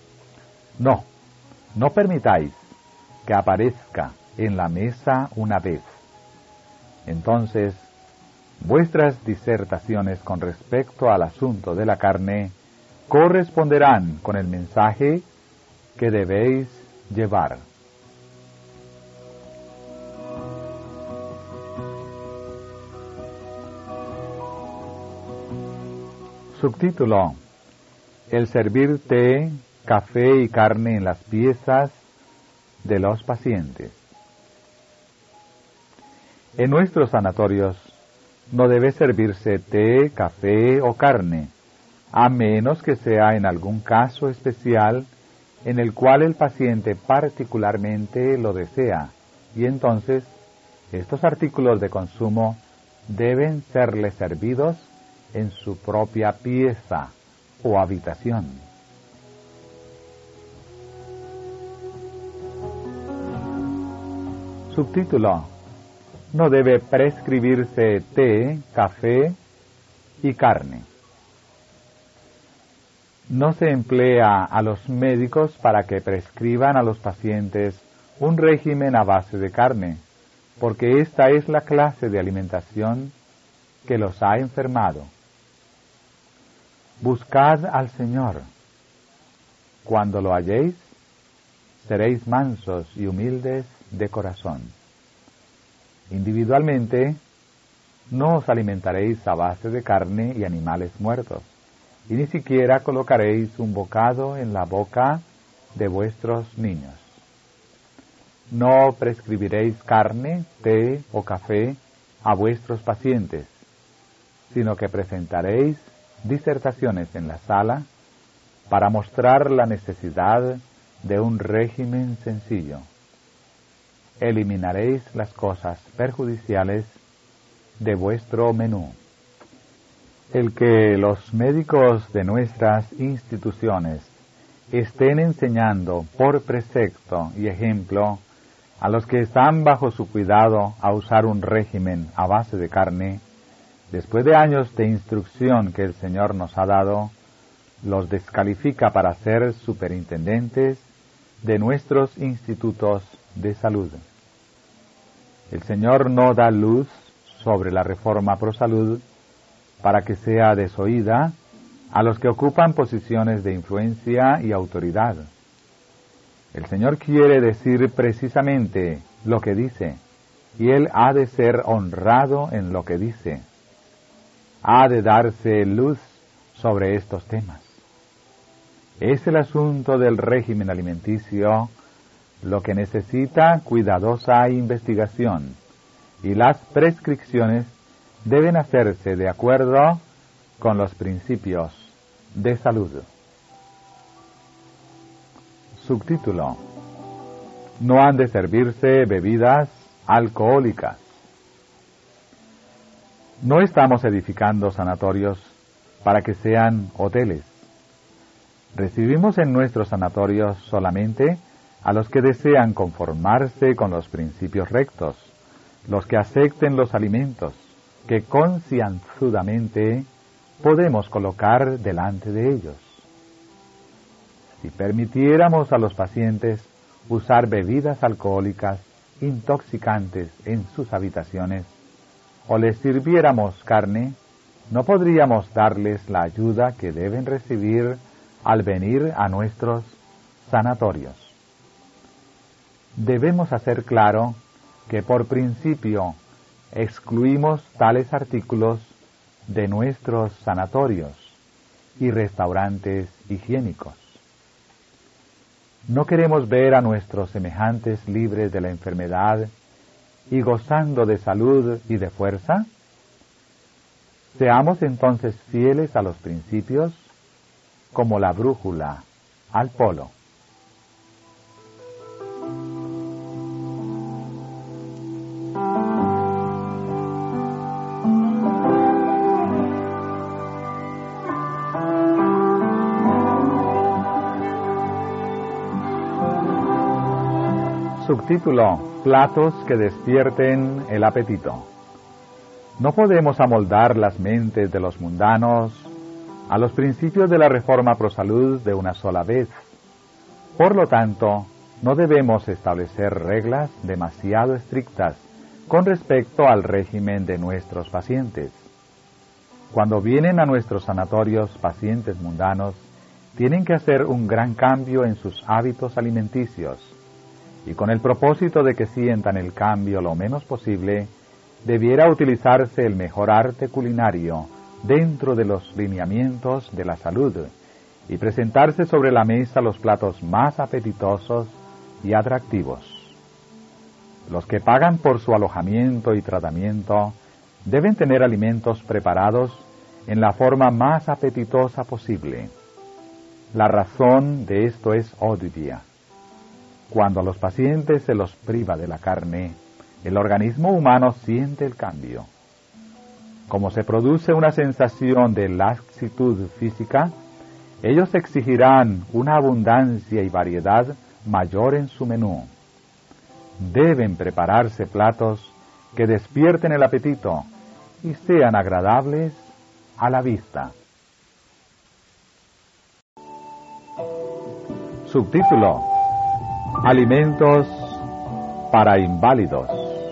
No permitáis que aparezca en la mesa una vez. Entonces, vuestras disertaciones con respecto al asunto de la carne corresponderán con el mensaje que debéis llevar. Subtítulo: El servir té, café y carne en las piezas de los pacientes. En nuestros sanatorios no debe servirse té, café o carne, a menos que sea en algún caso especial en el cual el paciente particularmente lo desea, y entonces estos artículos de consumo deben serle servidos en su propia pieza o habitación. Subtítulo: No debe prescribirse té, café y carne. No se emplea a los médicos para que prescriban a los pacientes un régimen a base de carne, porque esta es la clase de alimentación que los ha enfermado. Buscad al Señor. Cuando lo halléis, seréis mansos y humildes de corazón. Individualmente, no os alimentaréis a base de carne y animales muertos, y ni siquiera colocaréis un bocado en la boca de vuestros niños. No prescribiréis carne, té o café a vuestros pacientes, sino que presentaréis disertaciones en la sala para mostrar la necesidad de un régimen sencillo. Eliminaréis las cosas perjudiciales de vuestro menú. El que los médicos de nuestras instituciones estén enseñando por precepto y ejemplo a los que están bajo su cuidado a usar un régimen a base de carne, después de años de instrucción que el Señor nos ha dado, los descalifica para ser superintendentes de nuestros institutos de salud. El Señor no da luz sobre la reforma pro salud para que sea desoída a los que ocupan posiciones de influencia y autoridad. El Señor quiere decir precisamente lo que dice, y Él ha de ser honrado en lo que dice. Ha de darse luz sobre estos temas. Es el asunto del régimen alimenticio lo que necesita cuidadosa investigación, y las prescripciones deben hacerse de acuerdo con los principios de salud. Subtítulo: No han de servirse bebidas alcohólicas. No estamos edificando sanatorios para que sean hoteles. Recibimos en nuestros sanatorios solamente a los que desean conformarse con los principios rectos, los que acepten los alimentos que concienzudamente podemos colocar delante de ellos. Si permitiéramos a los pacientes usar bebidas alcohólicas intoxicantes en sus habitaciones, o les sirviéramos carne, no podríamos darles la ayuda que deben recibir al venir a nuestros sanatorios. Debemos hacer claro que por principio excluimos tales artículos de nuestros sanatorios y restaurantes higiénicos. ¿No queremos ver a nuestros semejantes libres de la enfermedad y gozando de salud y de fuerza? Seamos entonces fieles a los principios como la brújula al polo. Subtítulo: Platos que despierten el apetito. No podemos amoldar las mentes de los mundanos a los principios de la reforma pro salud de una sola vez. Por lo tanto, no debemos establecer reglas demasiado estrictas con respecto al régimen de nuestros pacientes. Cuando vienen a nuestros sanatorios pacientes mundanos, tienen que hacer un gran cambio en sus hábitos alimenticios, y con el propósito de que sientan el cambio lo menos posible, debiera utilizarse el mejor arte culinario dentro de los lineamientos de la salud y presentarse sobre la mesa los platos más apetitosos y atractivos. Los que pagan por su alojamiento y tratamiento deben tener alimentos preparados en la forma más apetitosa posible. La razón de esto es obvia. Cuando a los pacientes se los priva de la carne, el organismo humano siente el cambio. Como se produce una sensación de laxitud física, ellos exigirán una abundancia y variedad mayor en su menú. Deben prepararse platos que despierten el apetito y sean agradables a la vista. Subtítulo: Alimentos para inválidos.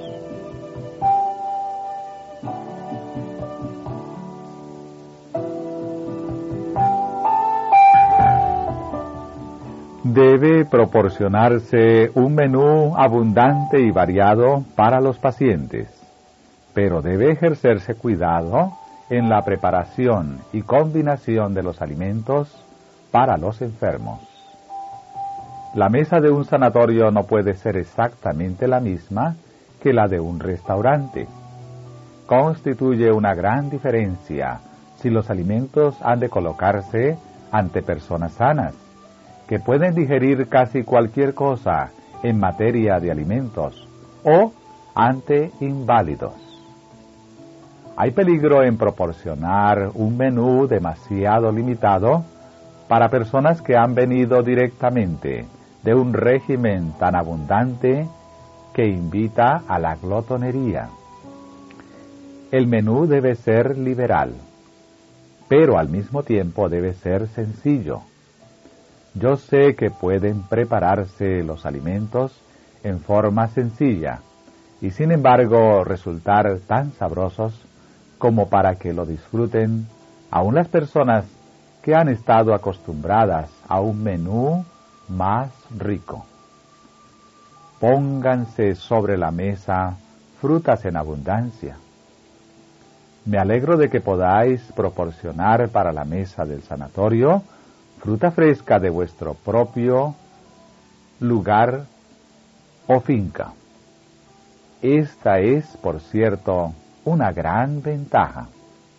Debe proporcionarse un menú abundante y variado para los pacientes, pero debe ejercerse cuidado en la preparación y combinación de los alimentos para los enfermos. La mesa de un sanatorio no puede ser exactamente la misma que la de un restaurante. Constituye una gran diferencia si los alimentos han de colocarse ante personas sanas, que pueden digerir casi cualquier cosa en materia de alimentos, o ante inválidos. Hay peligro en proporcionar un menú demasiado limitado para personas que han venido directamente de un régimen tan abundante que invita a la glotonería. El menú debe ser liberal, pero al mismo tiempo debe ser sencillo. Yo sé que pueden prepararse los alimentos en forma sencilla y sin embargo resultar tan sabrosos como para que lo disfruten aún las personas que han estado acostumbradas a un menú más rico. Pónganse sobre la mesa frutas en abundancia. Me alegro de que podáis proporcionar para la mesa del sanatorio fruta fresca de vuestro propio lugar o finca. Esta es, por cierto, una gran ventaja.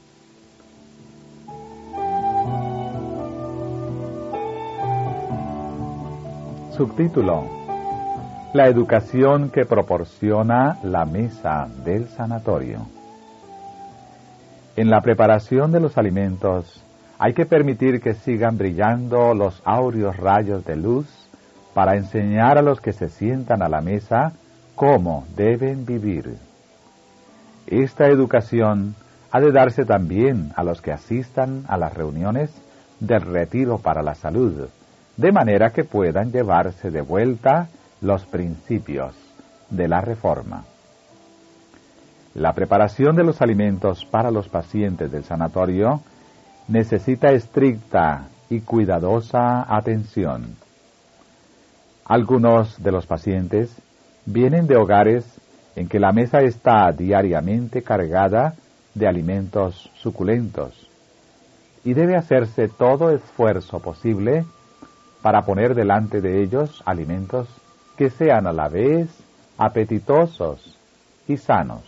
Subtítulo: La educación que proporciona la mesa del sanatorio. En la preparación de los alimentos Hay que permitir que sigan brillando los áureos rayos de luz para enseñar a los que se sientan a la mesa cómo deben vivir. Esta educación ha de darse también a los que asistan a las reuniones del Retiro para la Salud, de manera que puedan llevarse de vuelta los principios de la Reforma. La preparación de los alimentos para los pacientes del sanatorio necesita estricta y cuidadosa atención. Algunos de los pacientes vienen de hogares en que la mesa está diariamente cargada de alimentos suculentos y debe hacerse todo esfuerzo posible para poner delante de ellos alimentos que sean a la vez apetitosos y sanos.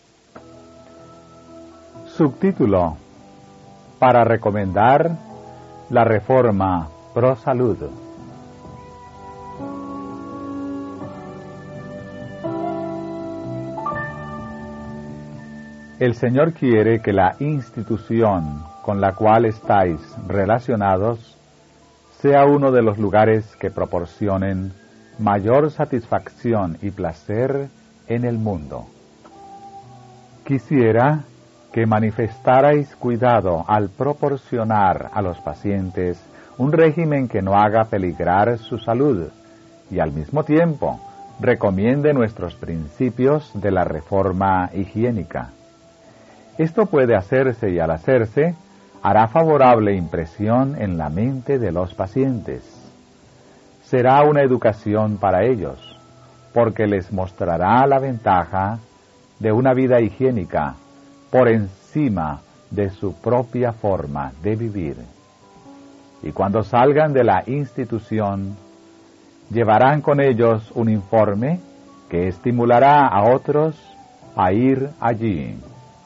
Subtítulo: para recomendar la Reforma Pro Salud. El Señor quiere que la institución con la cual estáis relacionados sea uno de los lugares que proporcionen mayor satisfacción y placer en el mundo. Quisiera que manifestarais cuidado al proporcionar a los pacientes un régimen que no haga peligrar su salud y al mismo tiempo recomiende nuestros principios de la reforma higiénica. Esto puede hacerse y al hacerse hará favorable impresión en la mente de los pacientes. Será una educación para ellos, porque les mostrará la ventaja de una vida higiénica por encima de su propia forma de vivir. Y cuando salgan de la institución, llevarán con ellos un informe que estimulará a otros a ir allí.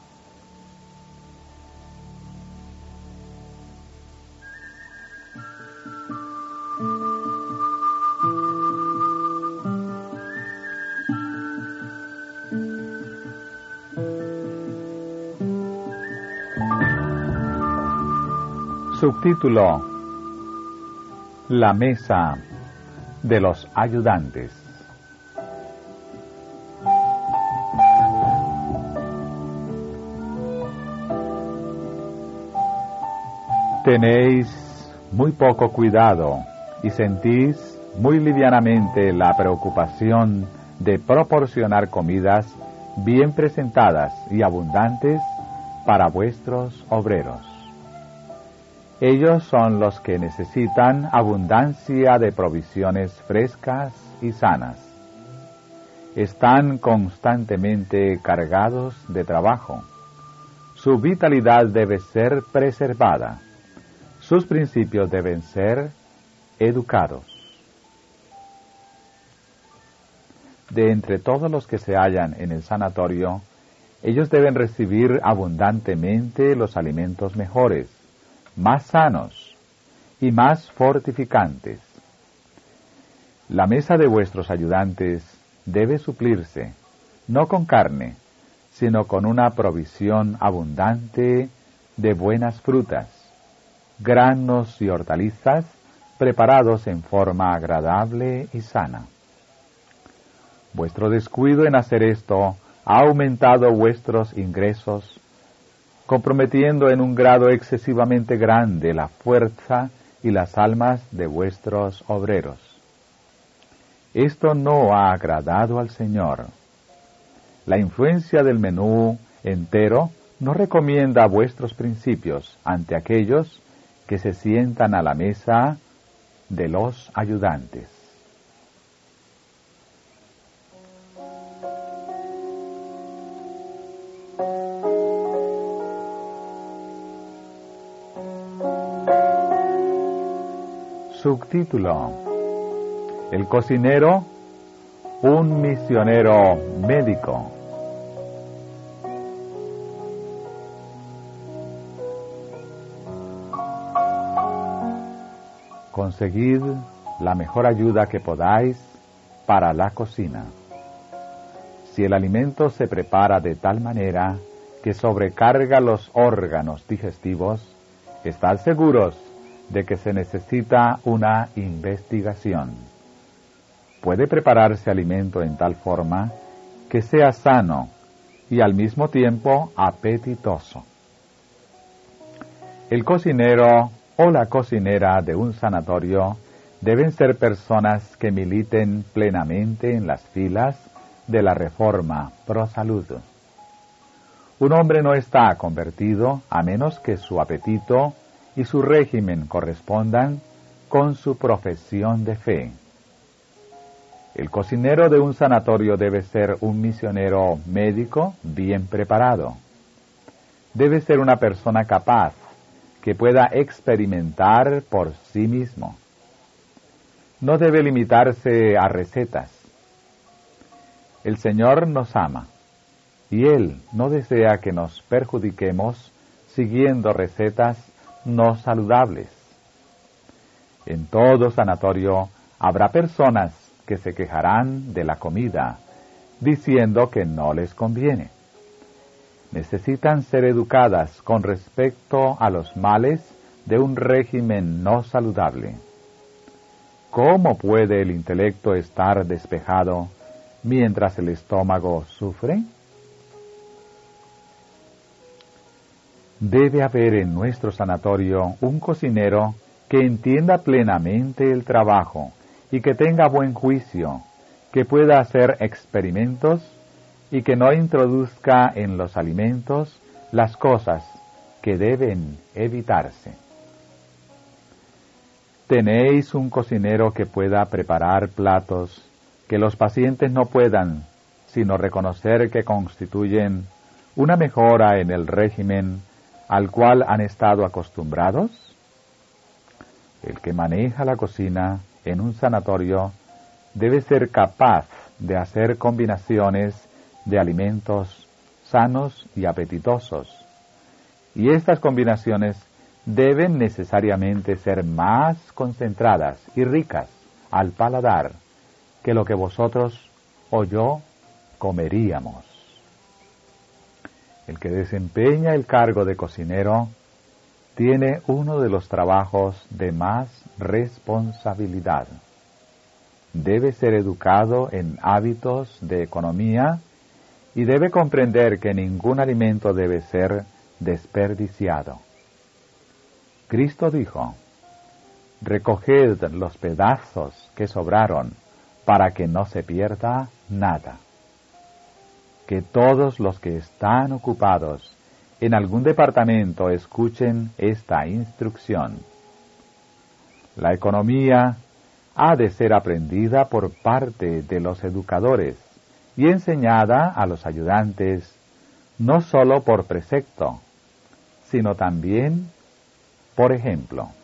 Subtítulo: la mesa de los ayudantes. Tenéis muy poco cuidado y sentís muy livianamente la preocupación de proporcionar comidas bien presentadas y abundantes para vuestros obreros. Ellos son los que necesitan abundancia de provisiones frescas y sanas. Están constantemente cargados de trabajo. Su vitalidad debe ser preservada. Sus principios deben ser educados. De entre todos los que se hallan en el sanatorio, ellos deben recibir abundantemente los alimentos mejores, más sanos y más fortificantes. La mesa de vuestros ayudantes debe suplirse, no con carne, sino con una provisión abundante de buenas frutas, granos y hortalizas preparados en forma agradable y sana. Vuestro descuido en hacer esto ha aumentado vuestros ingresos, comprometiendo en un grado excesivamente grande la fuerza y las almas de vuestros obreros. Esto no ha agradado al Señor. La influencia del menú entero no recomienda vuestros principios ante aquellos que se sientan a la mesa de los ayudantes. Subtítulo: el cocinero, un misionero médico. Conseguid la mejor ayuda que podáis para la cocina. Si el alimento se prepara de tal manera que sobrecarga los órganos digestivos, Estad seguros de que se necesita una investigación. Puede prepararse alimento en tal forma que sea sano y al mismo tiempo apetitoso. El cocinero o la cocinera de un sanatorio deben ser personas que militen plenamente en las filas de la reforma pro salud. Un hombre no está convertido a menos que su apetito y su régimen correspondan con su profesión de fe. El cocinero de un sanatorio debe ser un misionero médico bien preparado. Debe ser una persona capaz que pueda experimentar por sí mismo. No debe limitarse a recetas. El Señor nos ama y Él no desea que nos perjudiquemos siguiendo recetas no saludables. En todo sanatorio habrá personas que se quejarán de la comida, diciendo que no les conviene. Necesitan ser educadas con respecto a los males de un régimen no saludable. ¿Cómo puede el intelecto estar despejado mientras el estómago sufre? Debe haber en nuestro sanatorio un cocinero que entienda plenamente el trabajo y que tenga buen juicio, que pueda hacer experimentos y que no introduzca en los alimentos las cosas que deben evitarse. ¿Tenéis un cocinero que pueda preparar platos que los pacientes no puedan sino reconocer que constituyen una mejora en el régimen al cual han estado acostumbrados? El que maneja la cocina en un sanatorio debe ser capaz de hacer combinaciones de alimentos sanos y apetitosos, y estas combinaciones deben necesariamente ser más concentradas y ricas al paladar que lo que vosotros o yo comeríamos. El que desempeña el cargo de cocinero tiene uno de los trabajos de más responsabilidad. Debe ser educado en hábitos de economía y debe comprender que ningún alimento debe ser desperdiciado. Cristo dijo: recoged los pedazos que sobraron para que no se pierda nada. Que todos los que están ocupados en algún departamento escuchen esta instrucción. La economía ha de ser aprendida por parte de los educadores y enseñada a los ayudantes, no solo por precepto, sino también por ejemplo.